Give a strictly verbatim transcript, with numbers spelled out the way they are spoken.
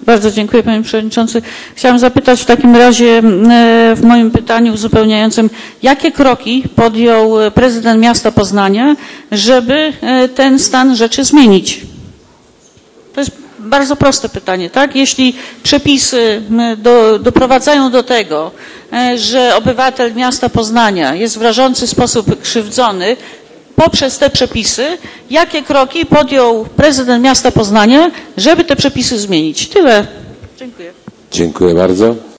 Bardzo dziękuję, panie przewodniczący. Chciałam zapytać w takim razie w moim pytaniu uzupełniającym, jakie kroki podjął prezydent miasta Poznania, żeby ten stan rzeczy zmienić? To jest bardzo proste pytanie, tak? Jeśli przepisy do, doprowadzają do tego, że obywatel miasta Poznania jest w rażący sposób krzywdzony poprzez te przepisy, jakie kroki podjął prezydent miasta Poznania, żeby te przepisy zmienić? Tyle. Dziękuję. Dziękuję bardzo.